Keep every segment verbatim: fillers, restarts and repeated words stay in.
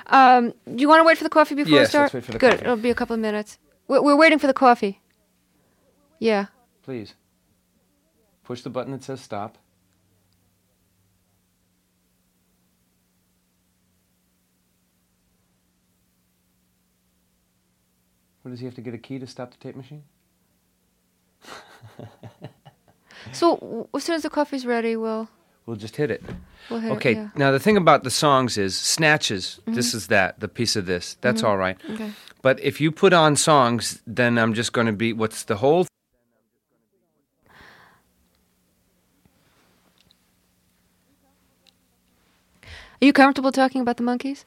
Um, do you want to wait for the coffee before we Yes, start? let's wait for the Good. coffee. It'll be a couple of minutes. We're, we're waiting for the coffee. Yeah. Please. Push the button that says stop. What, does he have to get a key to stop the tape machine? So w- as soon as the coffee's ready, we'll We'll just hit it. we'll hit Okay, it. Yeah. now the thing about the songs is snatches. This is that, the piece of this. That's all right. Okay. But if you put on songs, then I'm just going to be, what's the whole... Are you comfortable talking about the monkeys?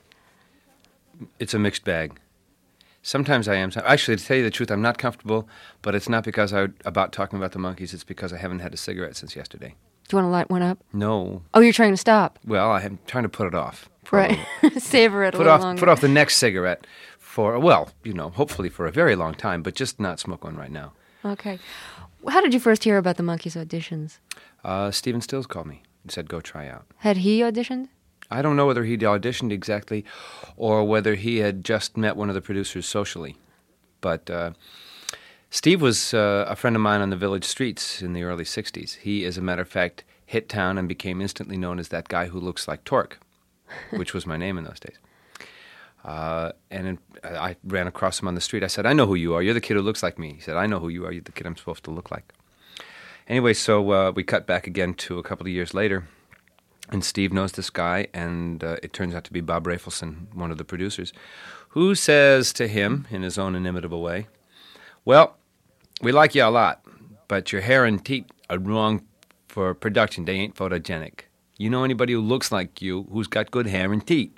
It's a mixed bag. Sometimes I am. Actually, to tell you the truth, I'm not comfortable, but it's not because I about talking about the monkeys. It's because I haven't had a cigarette since yesterday. Do you want to light one up? No. Oh, you're trying to stop. Well, I'm trying to put it off. for a Right. little- Savor it a Put little off, longer. put off the next cigarette for, well, you know, hopefully for a very long time, but just not smoke one right now. Okay. How did you first hear about the monkeys' auditions? Uh, Stephen Stills called me and said, go try out. Had he auditioned? I don't know whether he'd auditioned exactly or whether he had just met one of the producers socially. But uh, Steve was uh, a friend of mine on the village streets in the early sixties. He, as a matter of fact, hit town and became instantly known as that guy who looks like Torque, which was my name in those days. Uh, and in, I ran across him on the street. I said, I know who you are. You're the kid who looks like me. He said, I know who you are. You're the kid I'm supposed to look like. Anyway, so uh, we cut back again to a couple of years later. And Steve knows this guy, and uh, it turns out to be Bob Rafelson, one of the producers, who says to him, in his own inimitable way, well, we like you a lot, but your hair and teeth are wrong for production. They ain't photogenic. You know anybody who looks like you who's got good hair and teeth?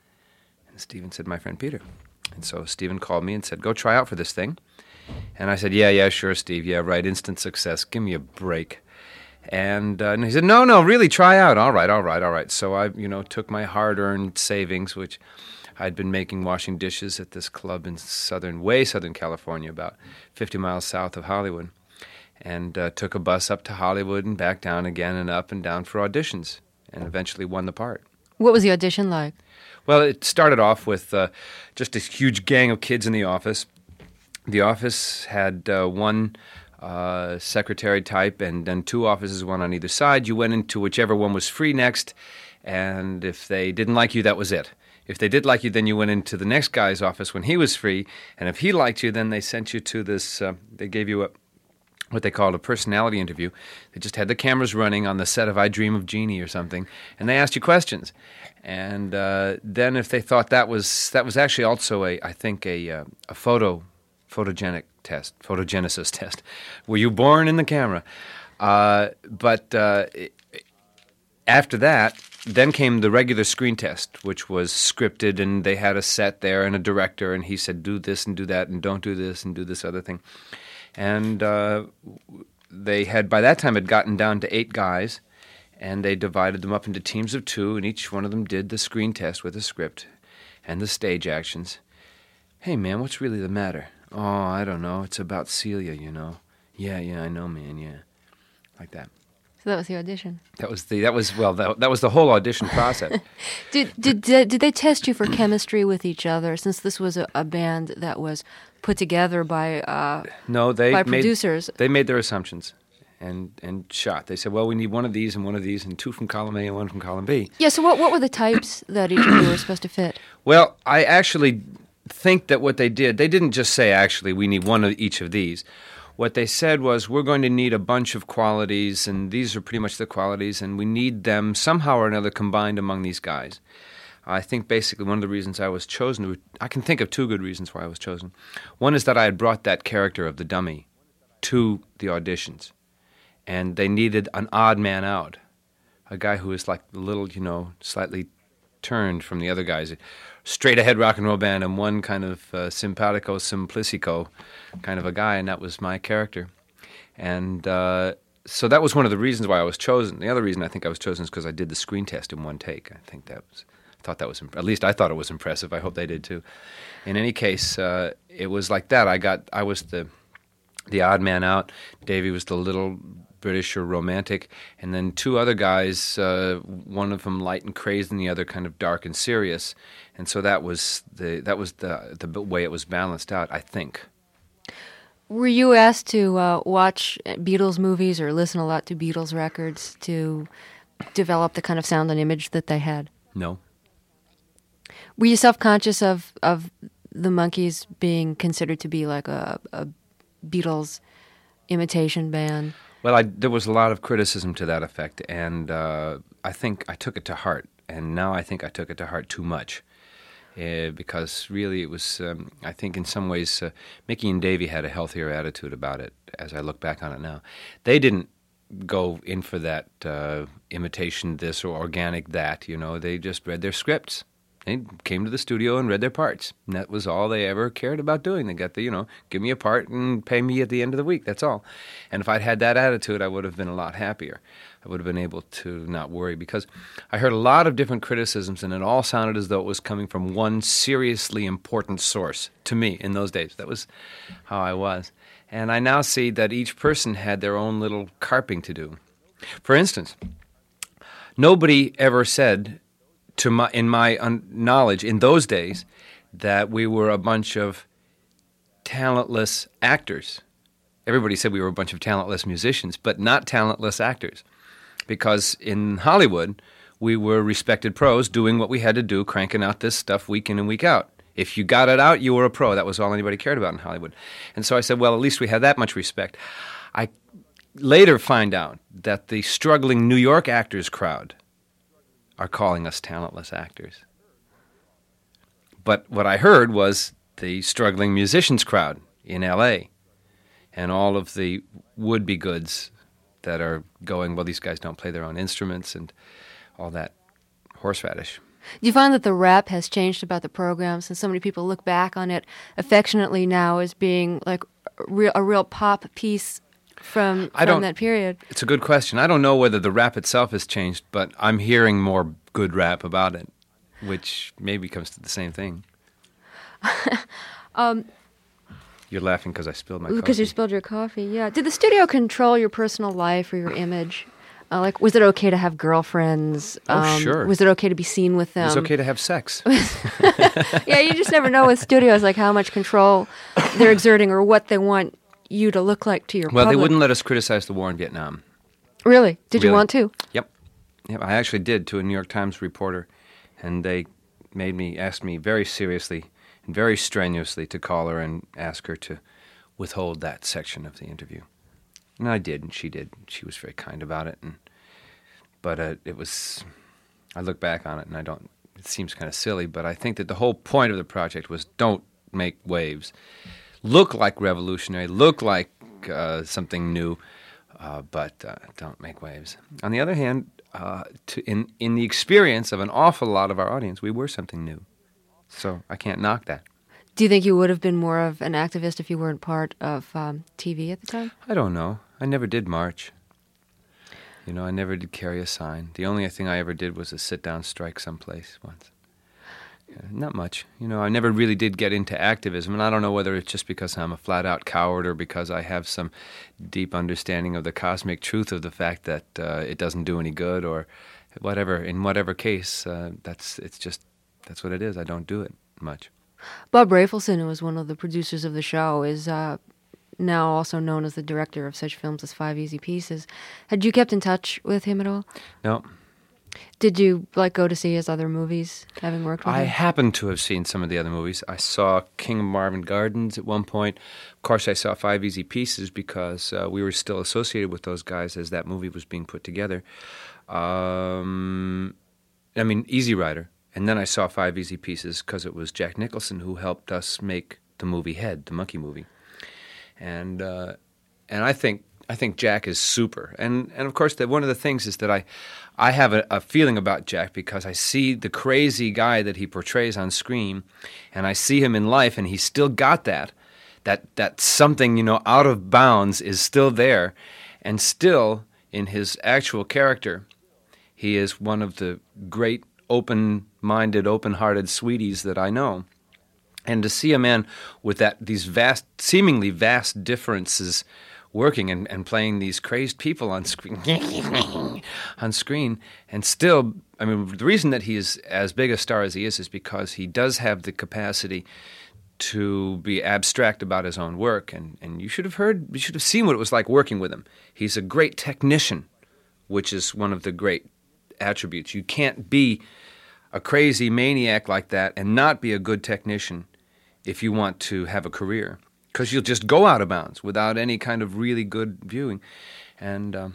And Stephen said, my friend Peter. And so Stephen called me and said, go try out for this thing. And I said, yeah, yeah, sure, Steve. Yeah, right, instant success. Give me a break. And, uh, and he said, no, no, really, try out. All right, all right, all right. So I, you know, took my hard-earned savings, which I'd been making washing dishes at this club in southern, way southern California, about fifty miles south of Hollywood, and uh, took a bus up to Hollywood and back down again and up and down for auditions, and eventually won the part. What was the audition like? Well, it started off with uh, just this huge gang of kids in the office. The office had uh, one uh, secretary type and then two offices, one on either side. You went into whichever one was free next, and if they didn't like you, that was it. If they did like you, then you went into the next guy's office when he was free, and if he liked you, then they sent you to this, uh, they gave you a what they called a personality interview. They just had the cameras running on the set of I Dream of Jeannie or something, and they asked you questions. And uh, then if they thought that was, that was actually also a, I think, a, uh, a photo, photogenic test, photogenesis test. Were you born in the camera? Uh, but uh, after that, then came the regular screen test, which was scripted, and they had a set there and a director, and he said, do this and do that, and don't do this and do this other thing. And uh, they had, by that time, had gotten down to eight guys, and they divided them up into teams of two, and each one of them did the screen test with a script and the stage actions. Hey, man, what's really the matter? Oh, I don't know. It's about Celia, you know. Yeah, yeah, I know, man, yeah. Like that. So that was the audition. That was the, that was, well, that, that was the whole audition process. Did did did did they test you for chemistry with each other? Since this was a, a band that was put together by uh, No, they by made, producers. They made their assumptions and and shot. They said, well, we need one of these and one of these and two from column A and one from column B. Yeah. So what what were the types that each of you were supposed to fit? Well, I actually think that what they did, they didn't just say, actually, we need one of each of these. What they said was, we're going to need a bunch of qualities, and these are pretty much the qualities, and we need them somehow or another combined among these guys. I think basically one of the reasons I was chosen, I can think of two good reasons why I was chosen. One is that I had brought that character of the dummy to the auditions, and they needed an odd man out, a guy who was like a little, you know, slightly turned from the other guys, straight ahead rock and roll band, and one kind of uh, simpatico, simplicico kind of a guy, and that was my character. And uh, so that was one of the reasons why I was chosen. The other reason I think I was chosen is because I did the screen test in one take. I think that was, I thought that was, imp- at least I thought it was impressive. I hope they did too. In any case, uh, it was like that. I got, I was the, the odd man out. Davey was the little British or romantic, and then two other guys, uh, one of them light and crazed, and the other kind of dark and serious. And so that was the that was the the way it was balanced out, I think. Were you asked to uh, watch Beatles movies or listen a lot to Beatles records to develop the kind of sound and image that they had? No. Were you self-conscious of, of the Monkees being considered to be like a, a Beatles imitation band? Well, I, there was a lot of criticism to that effect, and uh, I think I took it to heart. And now I think I took it to heart too much. Uh, because really it was, um, I think in some ways, uh, Mickey and Davey had a healthier attitude about it as I look back on it now. They didn't go in for that uh, imitation this or organic that, you know. They just read their scripts. They came to the studio and read their parts. And that was all they ever cared about doing. They got the, you know, give me a part and pay me at the end of the week. That's all. And if I'd had that attitude, I would have been a lot happier. I would have been able to not worry, because I heard a lot of different criticisms, and it all sounded as though it was coming from one seriously important source to me in those days. That was how I was. And I now see that each person had their own little carping to do. For instance, nobody ever said, to my in my un- knowledge in those days, that we were a bunch of talentless actors. Everybody said we were a bunch of talentless musicians, but not talentless actors. Because in Hollywood, we were respected pros doing what we had to do, cranking out this stuff week in and week out. If you got it out, you were a pro. That was all anybody cared about in Hollywood. And so I said, well, at least we had that much respect. I later find out that the struggling New York actors crowd are calling us talentless actors. But what I heard was the struggling musicians crowd in L A and all of the would-be goods that are going, well, these guys don't play their own instruments and all that horseradish. Do you find that the rap has changed about the program, since so many people look back on it affectionately now as being like a real, a real pop piece from, from that period? It's a good question. I don't know whether the rap itself has changed, but I'm hearing more good rap about it, which maybe comes to the same thing. um, You're laughing because I spilled my coffee. Because you spilled your coffee, yeah. Did the studio control your personal life or your image? Uh, like, was it okay to have girlfriends? Oh, um, sure. Was it okay to be seen with them? It was okay to have sex. Yeah, you just never know with studios, like how much control they're exerting or what they want you to look like to your well, public. They wouldn't let us criticize the war in Vietnam. Really? Did really? you want to? Yep. Yep. I actually did, to a New York Times reporter, and they made me, asked me very seriously and very strenuously to call her and ask her to withhold that section of the interview. And I did, and she did. She was very kind about it. And But uh, it was, I look back on it, and I don't, it seems kind of silly, but I think that the whole point of the project was don't make waves. Look like revolutionary, look like uh, something new, uh, but uh, don't make waves. On the other hand, uh, to, in, in the experience of an awful lot of our audience, we were something new. So I can't knock that. Do you think you would have been more of an activist if you weren't part of um, T V at the time? I don't know. I never did march. You know, I never did carry a sign. The only thing I ever did was a sit-down strike someplace once. Yeah, not much. You know, I never really did get into activism, and I don't know whether it's just because I'm a flat-out coward or because I have some deep understanding of the cosmic truth of the fact that uh, it doesn't do any good, or whatever. In whatever case, uh, that's it's just that's what it is. I don't do it much. Bob Rafelson, who was one of the producers of the show, is uh, now also known as the director of such films as Five Easy Pieces. Had you kept in touch with him at all? No. Did you like go to see his other movies, having worked with I him? I happen to have seen some of the other movies. I saw King of Marvin Gardens at one point. Of course, I saw Five Easy Pieces because uh, we were still associated with those guys as that movie was being put together. Um, I mean, Easy Rider. And then I saw Five Easy Pieces because it was Jack Nicholson who helped us make the movie Head, the monkey movie. And uh, and I think I think Jack is super. And and of course, the, one of the things is that I I have a, a feeling about Jack because I see the crazy guy that he portrays on screen, and I see him in life, and he's still got that that that something, you know, out of bounds is still there, and still in his actual character, he is one of the great open-minded, open-hearted sweeties that I know. And to see a man with that these vast, seemingly vast differences working and, and playing these crazed people on screen, on screen, and still, I mean, the reason that he is as big a star as he is is because he does have the capacity to be abstract about his own work, and, and you should have heard, you should have seen what it was like working with him. He's a great technician, which is one of the great attributes. You can't be a crazy maniac like that and not be a good technician if you want to have a career, because you'll just go out of bounds without any kind of really good viewing. And, um,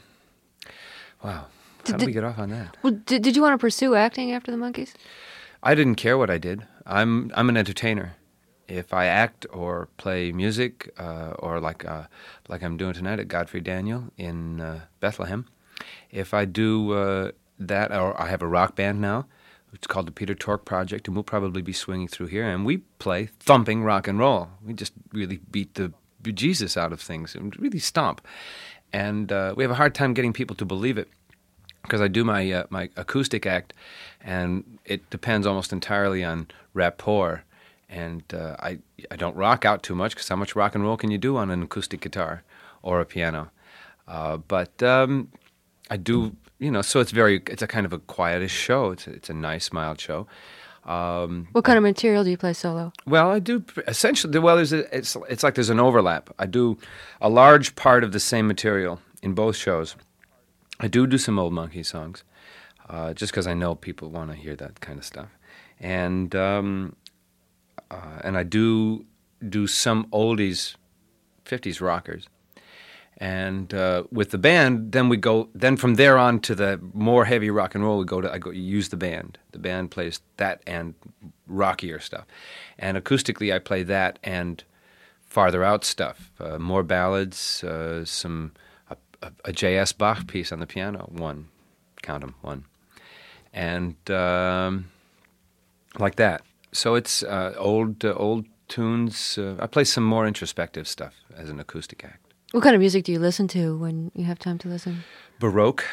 wow, how did, did we get off on that? Well, did, did you want to pursue acting after the Monkees? I didn't care what I did. I'm I'm an entertainer. If I act or play music, uh, or like uh, like I'm doing tonight at Godfrey Daniel in uh, Bethlehem, if I do uh, that, or I have a rock band now, it's called the Peter Tork Project, and we'll probably be swinging through here, and we play thumping rock and roll. We just really beat the bejesus out of things and really stomp. And uh, we have a hard time getting people to believe it, because I do my uh, my acoustic act, and it depends almost entirely on rapport. And uh, I I don't rock out too much, because how much rock and roll can you do on an acoustic guitar or a piano? Uh, but um, I do, you know. So it's very it's a kind of a quietish show. It's a, it's a nice, mild show. Um, what kind of material do you play solo? Well, I do essentially. Well, there's a, it's it's like there's an overlap. I do a large part of the same material in both shows. I do do some old Monkee songs, uh, just because I know people want to hear that kind of stuff, and um, uh, and I do do some oldies, fifties rockers, and uh, with the band, then we go. Then from there on to the more heavy rock and roll, we go to I go use the band. The band plays that and rockier stuff, and acoustically I play that and farther out stuff, uh, more ballads, uh, some. A J S Bach piece on the piano, one, count 'em, one, and um, like that. So it's uh, old uh, old tunes. Uh, I play some more introspective stuff as an acoustic act. What kind of music do you listen to when you have time to listen? Baroque,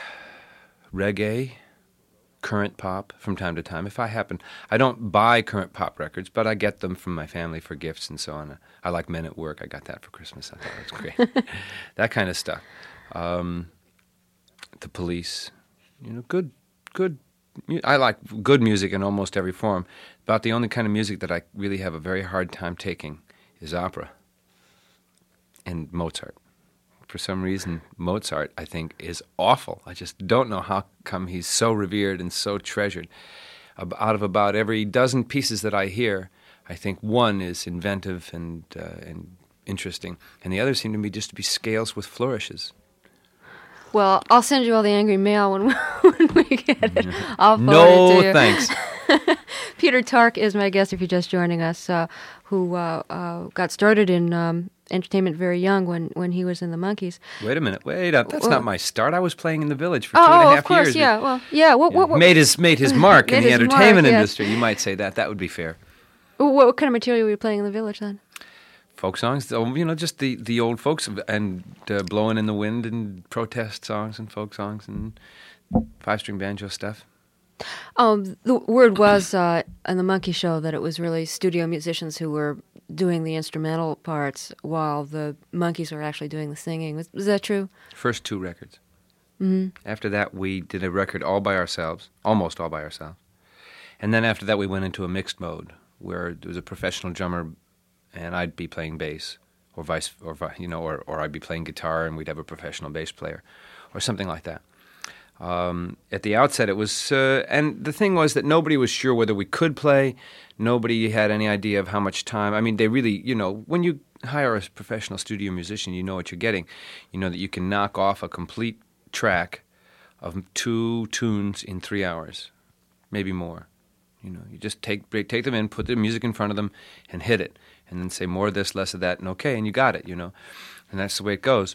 reggae, current pop from time to time. If I happen, I don't buy current pop records, but I get them from my family for gifts and so on. I like Men at Work. I got that for Christmas. I thought it was great. That kind of stuff. Um, the Police, you know, good, good. I like good music in almost every form. About the only kind of music that I really have a very hard time taking is opera and Mozart. For some reason, Mozart, I think, is awful. I just don't know how come he's so revered and so treasured. Out of about every dozen pieces that I hear, I think one is inventive and uh, and interesting, and the others seem to me just to be scales with flourishes. Well, I'll send you all the angry mail when we, when we get it. I'll forward no, it to you. Thanks. Peter Tork is my guest, if you're just joining us, uh, who uh, uh, got started in um, entertainment very young when, when he was in the Monkees. Wait a minute. Wait up. That's well, not my start. I was playing in the Village for oh, two and a oh, half of course, years. yeah. Well, yeah. What, what, what, made his made his mark in made the his entertainment mark, industry. yes. You might say that. That would be fair. What, what kind of material were you playing in the Village then? Folk songs, you know, just the, the old folks, and uh, Blowing in the Wind and protest songs and folk songs and five-string banjo stuff. Um, the word was uh, on the Monkee Show that it was really studio musicians who were doing the instrumental parts while the Monkees were actually doing the singing. Was, was that true? First two records. Mm-hmm. After that, we did a record all by ourselves, almost all by ourselves. And then after that, we went into a mixed mode where there was a professional drummer and I'd be playing bass, or vice, or you know, or, or I'd be playing guitar, and we'd have a professional bass player, or something like that. Um, at the outset, it was, uh, and the thing was that nobody was sure whether we could play. Nobody had any idea of how much time. I mean, they really, you know, when you hire a professional studio musician, you know what you're getting. You know that you can knock off a complete track of two tunes in three hours, maybe more. You know, you just take take them in, put the music in front of them, and hit it. And then say more of this, less of that, and okay, and you got it, you know. And that's the way it goes.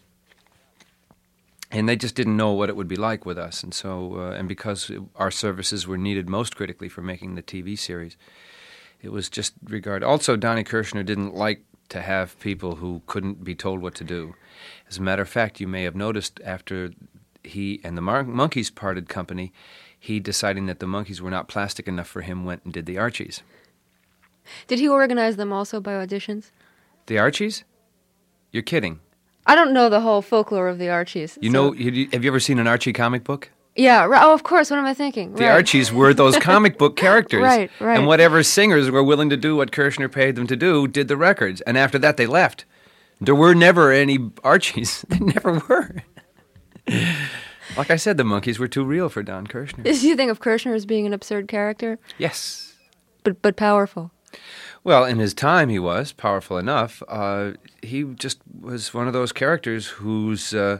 And they just didn't know what it would be like with us. And so, uh, and because our services were needed most critically for making the T V series, it was just regard. Also, Donnie Kirshner didn't like to have people who couldn't be told what to do. As a matter of fact, you may have noticed after he and the Mar- Monkees parted company, he, deciding that the Monkees were not plastic enough for him, went and did the Archies. Did he organize them also by auditions? The Archies? You're kidding. I don't know the whole folklore of the Archies. You so- know, you, have you ever seen an Archie comic book? Yeah. Right. Oh, of course. What am I thinking? The right. Archies were those comic book characters. Right, right. And whatever singers were willing to do what Kirshner paid them to do did the records. And after that, they left. There were never any Archies. There never were. Like I said, the Monkees were too real for Don Kirshner. Do you think of Kirshner as being an absurd character, Yes. but but powerful? Well, in his time, he was powerful enough. Uh, he just was one of those characters whose uh,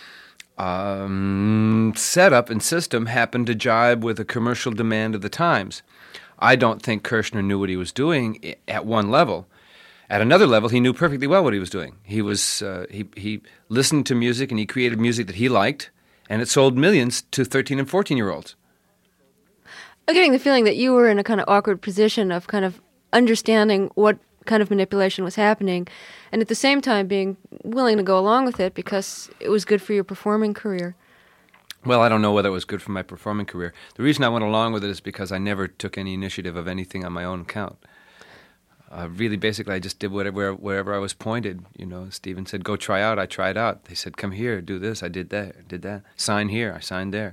um, setup and system happened to jibe with a commercial demand of the times. I don't think Kirshner knew what he was doing i- at one level. At another level, he knew perfectly well what he was doing. He was uh, he he listened to music and he created music that he liked, and it sold millions to thirteen and fourteen year olds. I'm getting the feeling that you were in a kind of awkward position of kind of understanding what kind of manipulation was happening, and at the same time being willing to go along with it because it was good for your performing career. Well, I don't know whether it was good for my performing career. The reason I went along with it is because I never took any initiative of anything on my own account. Uh, really, basically, I just did whatever wherever I was pointed. You know, Stephen said, "Go try out." I tried out. They said, "Come here, do this." I did that. Did that. Sign here. I signed there.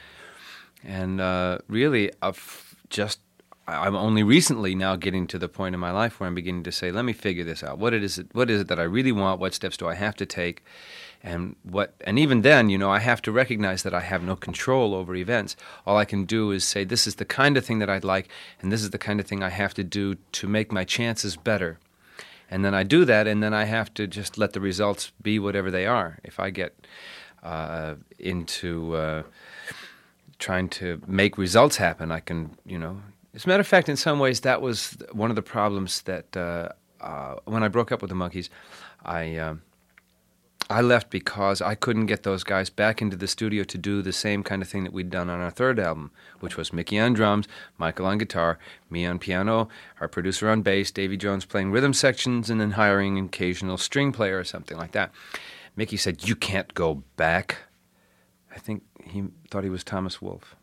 And uh, really, I've just I'm only recently now getting to the point in my life where I'm beginning to say, "Let me figure this out. What it is? What is it that I really want? What steps do I have to take?" And what, and even then, you know, I have to recognize that I have no control over events. All I can do is say, this is the kind of thing that I'd like, and this is the kind of thing I have to do to make my chances better. And then I do that, and then I have to just let the results be whatever they are. If I get uh, into uh, trying to make results happen, I can, you know. As a matter of fact, in some ways, that was one of the problems that uh, uh, when I broke up with the Monkees, I. Uh, I left because I couldn't get those guys back into the studio to do the same kind of thing that we'd done on our third album, which was Mickey on drums, Michael on guitar, me on piano, our producer on bass, Davy Jones playing rhythm sections, and then hiring an occasional string player or something like that. Mickey said, "You can't go back." I think he thought he was Thomas Wolfe.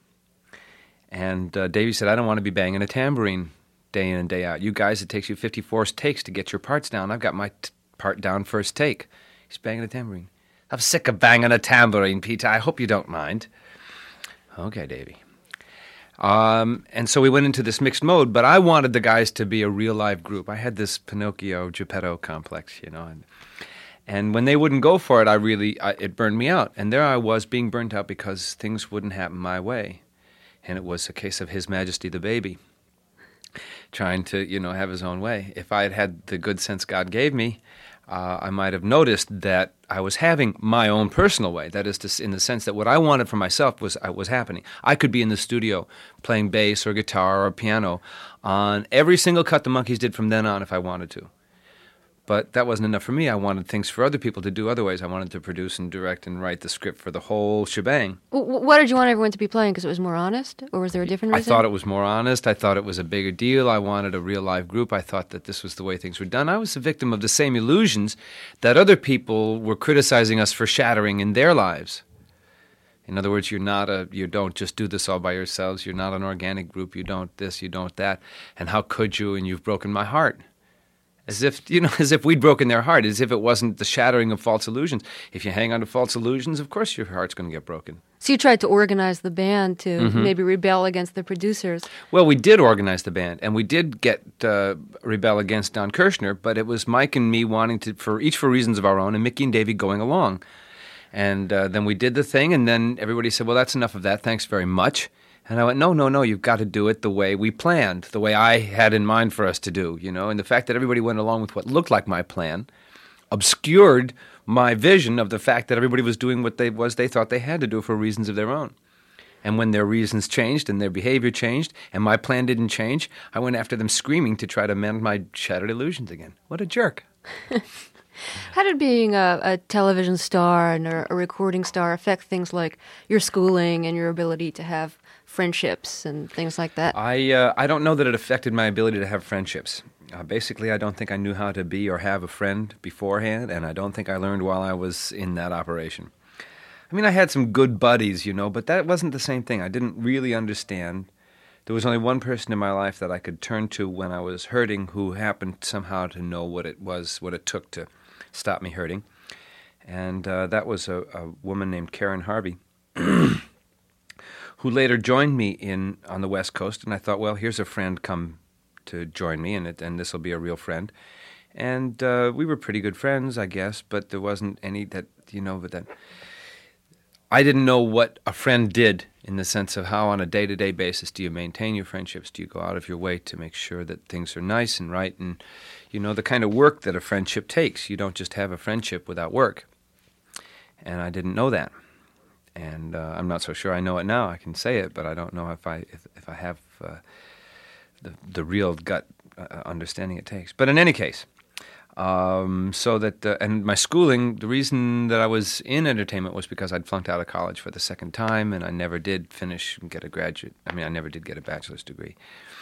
And uh, Davy said, "I don't want to be banging a tambourine day in and day out. You guys, it takes you fifty-four takes to get your parts down. I've got my t- part down first take." He's banging a tambourine. "I'm sick of banging a tambourine, Peter. I hope you don't mind." Okay, Davey. Um, and so we went into this mixed mode, but I wanted the guys to be a real live group. I had this Pinocchio Geppetto complex, you know. And, and when they wouldn't go for it, I really, I, it burned me out. And there I was being burnt out because things wouldn't happen my way. And it was a case of His Majesty the Baby trying to, you know, have his own way. If I had had the good sense God gave me, Uh, I might have noticed that I was having my own personal way. That is, to, in the sense that what I wanted for myself was uh, was happening. I could be in the studio playing bass or guitar or piano on every single cut the Monkees did from then on if I wanted to. But that wasn't enough for me. I wanted things for other people to do other ways. I wanted to produce and direct and write the script for the whole shebang. W- what did you want everyone to be playing? Because it was more honest? Or was there a different reason? I thought it was more honest. I thought it was a bigger deal. I wanted a real live group. I thought that this was the way things were done. I was a victim of the same illusions that other people were criticizing us for shattering in their lives. In other words, you're not a, you don't just do this all by yourselves. You're not an organic group. You don't this, you don't that. And how could you? And you've broken my heart. As if, you know, as if we'd broken their heart, as if it wasn't the shattering of false illusions. If you hang on to false illusions, of course your heart's going to get broken. So you tried to organize the band to Mm-hmm. maybe rebel against the producers. Well, we did organize the band, and we did get uh, rebel against Don Kirshner, but it was Mike and me wanting to, for each for reasons of our own, and Mickey and Davey going along. And uh, then we did the thing, and then everybody said, well, that's enough of that, thanks very much. And I went, no, no, no, you've got to do it the way we planned, the way I had in mind for us to do, you know. And the fact that everybody went along with what looked like my plan obscured my vision of the fact that everybody was doing what they was they thought they had to do for reasons of their own. And when their reasons changed and their behavior changed and my plan didn't change, I went after them screaming to try to mend my shattered illusions again. What a jerk. How did being a, a television star and a, a recording star affect things like your schooling and your ability to have friendships and things like that? I uh, I don't know that it affected my ability to have friendships. Uh, basically, I don't think I knew how to be or have a friend beforehand, and I don't think I learned while I was in that operation. I mean, I had some good buddies, you know, but that wasn't the same thing. I didn't really understand. There was only one person in my life that I could turn to when I was hurting who happened somehow to know what it was, what it took to stop me hurting. And uh, that was a, a woman named Karen Harvey, who later joined me in on the West Coast. And I thought, well, here's a friend come to join me, and it, and this will be a real friend. And uh, we were pretty good friends, I guess, but there wasn't any that, you know, but that I didn't know what a friend did in the sense of how on a day-to-day basis do you maintain your friendships? Do you go out of your way to make sure that things are nice and right? And, you know, the kind of work that a friendship takes. You don't just have a friendship without work. And I didn't know that. And uh, I'm not so sure I know it now. I can say it, but I don't know if I if, if I have uh, the, the real gut uh, understanding it takes. But in any case... Um, so that, uh, and my schooling, the reason that I was in entertainment was because I'd flunked out of college for the second time, and I never did finish and get a graduate, I mean, I never did get a bachelor's degree.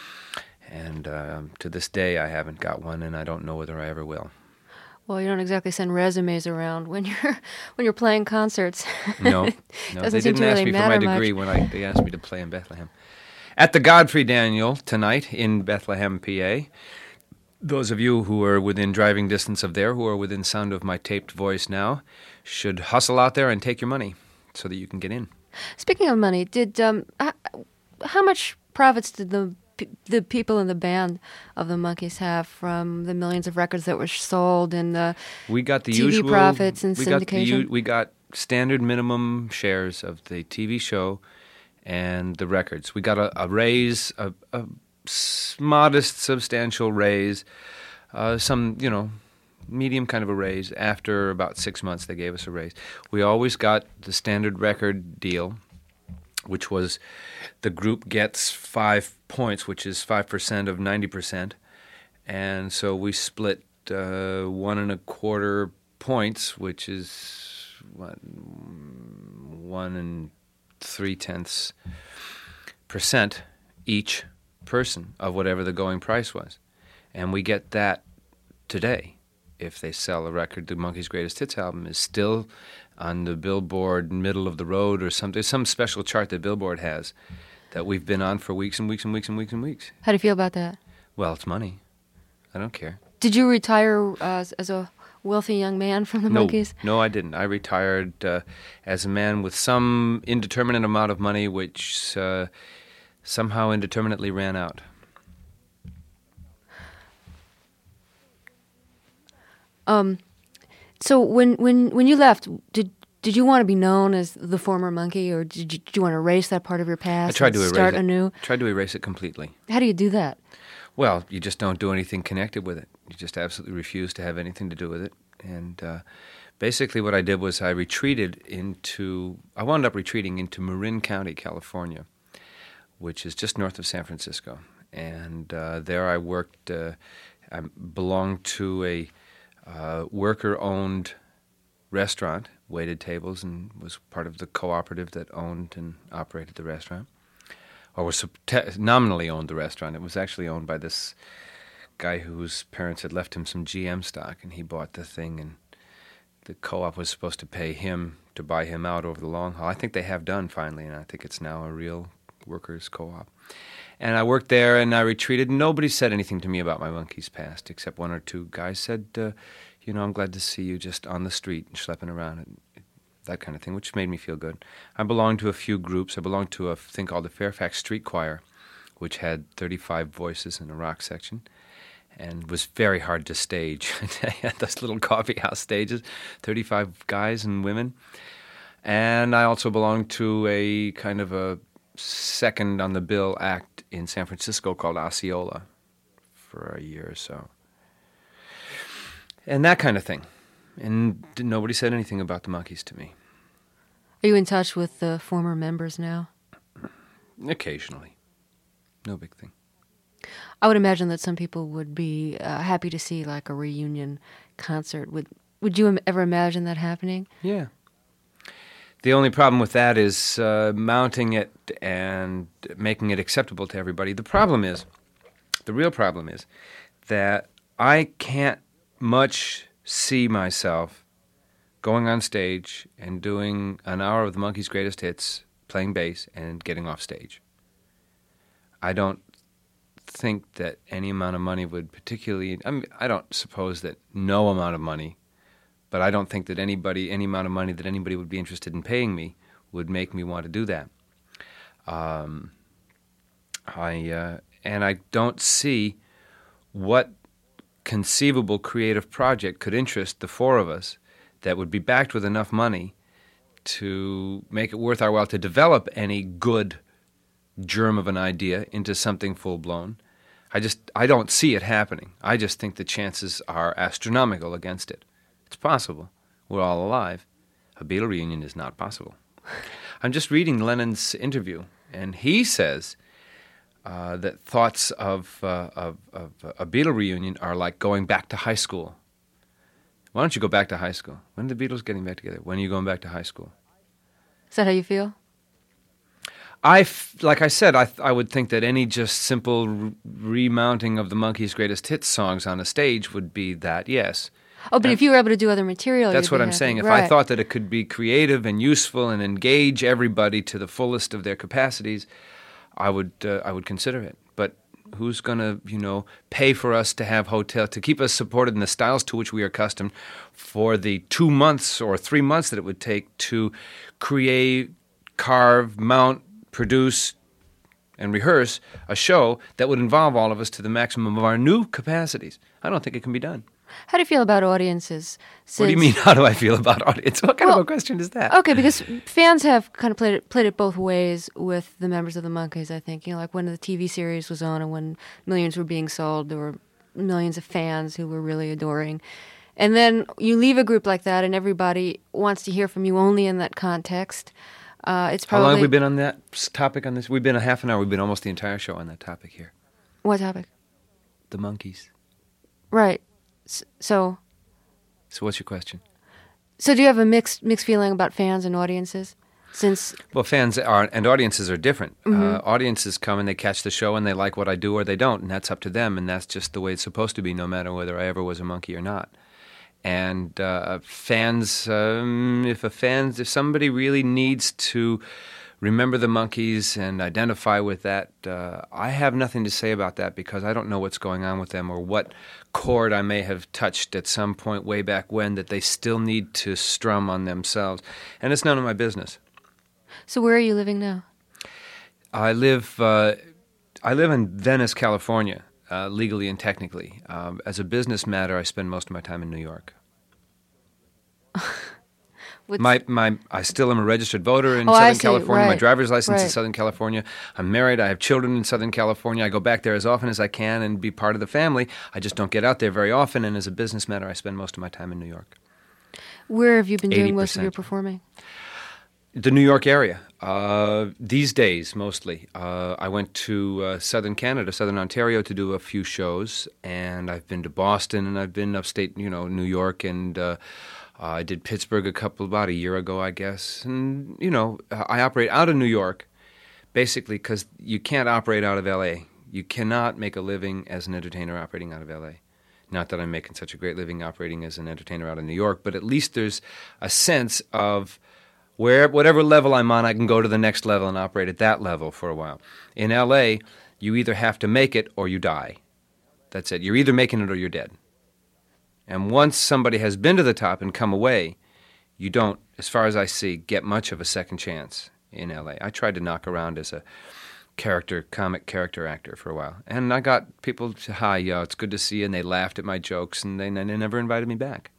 And um, to this day, I haven't got one, and I don't know whether I ever will. Well, you don't exactly send resumes around when you're when you're playing concerts. No, no, they didn't ask me for my degree when I, they asked me to play in Bethlehem. At the Godfrey Daniel tonight in Bethlehem, P A, those of you who are within driving distance of there, who are within sound of my taped voice now, should hustle out there and take your money so that you can get in. Speaking of money, did um, how, how much profits did the the people in the band of the Monkees have from the millions of records that were sold and the we got the T V usual profits and we syndication? Got the, we got standard minimum shares of the T V show and the records. We got a, a raise, a, a modest, substantial raise, uh, some, you know, medium kind of a raise. After about six months, they gave us a raise. We always got the standard record deal, which was the group gets five points, which is five percent of ninety percent. And so we split uh, one and a quarter points, which is what, one and three-tenths percent each person of whatever the going price was. And we get that today. If they sell a record, the Monkees' Greatest Hits album is still on the Billboard middle of the road or something. There's some special chart that Billboard has that we've been on for weeks and weeks and weeks and weeks and weeks. How do you feel about that? Well, it's money. I don't care. Did you retire uh, as, as a wealthy young man from the no, Monkees? No, I didn't. I retired uh, as a man with some indeterminate amount of money, which uh, somehow indeterminately ran out. Um, so when, when, when you left, did did you want to be known as the former Monkee, or did you, did you want to erase that part of your past? I tried to and erase start it. anew? I tried to erase it completely. How do you do that? Well, you just don't do anything connected with it. You just absolutely refuse to have anything to do with it. And uh, basically what I did was I retreated into, I wound up retreating into Marin County, California, which is just north of San Francisco. And uh, there I worked, uh, I belonged to a uh, worker-owned restaurant, waited tables, and was part of the cooperative that owned and operated the restaurant. Or was nominally owned the restaurant. It was actually owned by this guy whose parents had left him some G M stock, and he bought the thing, and the co-op was supposed to pay him to buy him out over the long haul. I think they have done finally, and I think it's now a real workers' co-op. And I worked there, and I retreated. Nobody said anything to me about my Monkees past, except one or two guys said, uh, you know, I'm glad to see you just on the street and schlepping around, and that kind of thing, which made me feel good. I belonged to a few groups. I belonged to a thing called the Fairfax Street Choir, which had thirty-five voices in a rock section, and was very hard to stage. They had those little coffee house stages, thirty-five guys and women. And I also belonged to a kind of a second on the bill act in San Francisco called Osceola for a year or so. And that kind of thing. And nobody said anything about the Monkees to me. Are you in touch with the former members now? Occasionally. No big thing. I would imagine that some people would be uh, happy to see like a reunion concert. Would Would you ever imagine that happening? Yeah. The only problem with that is uh, mounting it and making it acceptable to everybody. The problem is, the real problem is, that I can't much see myself going on stage and doing an hour of the Monkees' Greatest Hits, playing bass, and getting off stage. I don't think that any amount of money would particularly... I mean, I don't suppose that no amount of money But I don't think that anybody, any amount of money that anybody would be interested in paying me would make me want to do that. Um, I uh, and I don't see what conceivable creative project could interest the four of us that would be backed with enough money to make it worth our while to develop any good germ of an idea into something full-blown. I just, I don't see it happening. I just think the chances are astronomical against it. It's possible. We're all alive. A Beatle reunion is not possible. I'm just reading Lennon's interview, and he says uh, that thoughts of, uh, of, of a Beatle reunion are like going back to high school. Why don't you go back to high school? When are the Beatles getting back together? When are you going back to high school? Is that how you feel? I, f- like I said, I, th- I would think that any just simple re- remounting of the Monkees' greatest hits songs on a stage would be that, yes. Oh, but And if you were able to do other material, that's you'd what be I'm happy. saying. If Right. I thought that it could be creative and useful and engage everybody to the fullest of their capacities, I would uh, I would consider it. But who's going to, you know, pay for us to have hotel, to keep us supported in the styles to which we are accustomed for the two months or three months that it would take to create, carve, mount, produce, and rehearse a show that would involve all of us to the maximum of our new capacities? I don't think it can be done. How do you feel about audiences? What do you since- mean, how do I feel about audience? What kind Well, of a question is that? Okay, because fans have kind of played it, played it both ways with the members of the Monkees, I think. You know, like when the T V series was on and when millions were being sold, there were millions of fans who were really adoring. And then you leave a group like that and everybody wants to hear from you only in that context. Uh, it's How probably... long have we been on that s- topic on this? We've been a half an hour. We've been almost the entire show on that topic here. What topic? The Monkees. Right. S- So... So what's your question? So do you have a mixed mixed feeling about fans and audiences? Since Well, fans are and audiences are different. Mm-hmm. Uh, audiences come and they catch the show and they like what I do or they don't, and that's up to them, and that's just the way it's supposed to be, no matter whether I ever was a monkey or not. And uh, fans, um, if a fans, if somebody really needs to remember the Monkees and identify with that, uh, I have nothing to say about that because I don't know what's going on with them or what chord I may have touched at some point way back when that they still need to strum on themselves. And it's none of my business. so where are you living now? I live uh, I live in Venice, California, uh, legally and technically. Um, as a business matter, I spend most of my time in New York. What's- My my, I still am a registered voter in Oh, I Southern see. California. My Right. driver's license in Right. Southern California. I'm married. I have children in Southern California. I go back there as often as I can and be part of the family. I just don't get out there very often. And as a business matter, I spend most of my time in New York. Where have you been doing most of eighty your percent. performing? The New York area. Uh, these days, mostly. Uh, I went to uh, Southern Canada, Southern Ontario, to do a few shows, and I've been to Boston, and I've been upstate, you know, New York, and uh, I did Pittsburgh a couple, about a year ago, I guess. And, you know, I operate out of New York, basically because you can't operate out of L A. You cannot make a living as an entertainer operating out of L A. Not that I'm making such a great living operating as an entertainer out of New York, but at least there's a sense of where whatever level I'm on, I can go to the next level and operate at that level for a while. In L A, you either have to make it or you die. That's it. You're either making it or you're dead. And once somebody has been to the top and come away, you don't, as far as I see, get much of a second chance in L A. I tried to knock around as a character, comic character actor for a while. And I got people to, hi, yo, it's good to see you, and they laughed at my jokes, and they, and they never invited me back.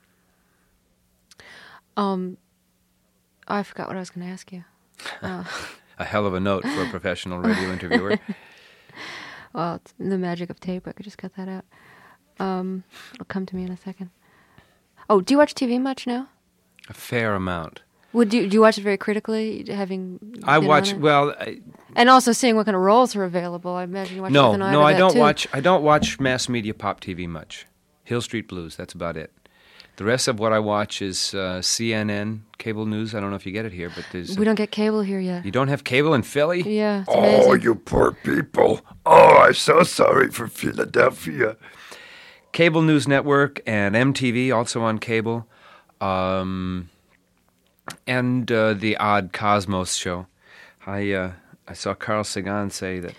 Um, I forgot what I was going to ask you. Uh, A hell of a note for a professional radio interviewer. well, it's the magic of tape. I could just cut that out. Um, it'll come to me in a second. Oh, do you watch T V much now? A fair amount. Would you do you watch it very critically, having? I been watch, on it? well, I, and also seeing what kind of roles are available. I imagine you watch no, it with an eye no, to I that, don't too. watch, I don't watch mass media pop T V much. Hill Street Blues, that's about it. The rest of what I watch is uh, C N N, cable news. I don't know if you get it here, but there's... We don't get cable here yet. You don't have cable in Philly? Yeah, it's Oh, amazing. you poor people. Oh, I'm so sorry for Philadelphia. Cable News Network and M T V, also on cable. Um, and uh, the odd Cosmos show. I uh, I saw Carl Sagan say that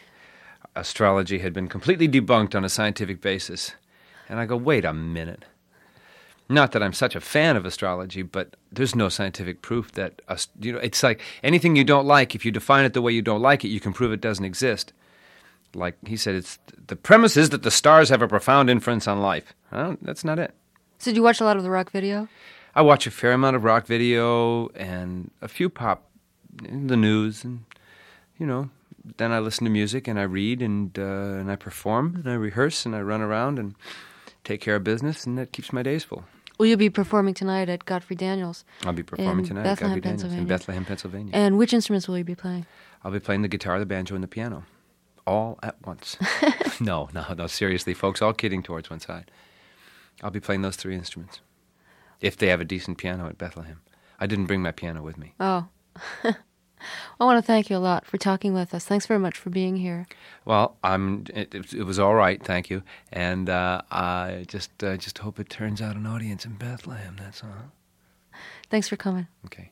astrology had been completely debunked on a scientific basis. And I go, wait a minute. Not that I'm such a fan of astrology, but there's no scientific proof that, ast- you know, it's like anything you don't like, if you define it the way you don't like it, you can prove it doesn't exist. Like he said, it's the premise is that the stars have a profound influence on life. Well, that's not it. So did you watch a lot of the rock video? I watch a fair amount of rock video and a few pop, the news, and, you know, then I listen to music and I read and uh, and I perform and I rehearse and I run around and take care of business, and that keeps my days full. Will you be performing tonight at Godfrey Daniels? I'll be performing in tonight Bethlehem, at Godfrey Daniels in Pennsylvania. Bethlehem, Pennsylvania. And which instruments will you be playing? I'll be playing the guitar, the banjo, and the piano, all at once. no, no, no, seriously, folks, all kidding towards one side. I'll be playing those three instruments, if they have a decent piano at Bethlehem. I didn't bring my piano with me. Oh. I want to thank you a lot for talking with us. Thanks very much for being here. Well, I'm. It, it was all right, thank you, and uh, I just uh, just hope it turns out an audience in Bethlehem. That's all. Thanks for coming. Okay.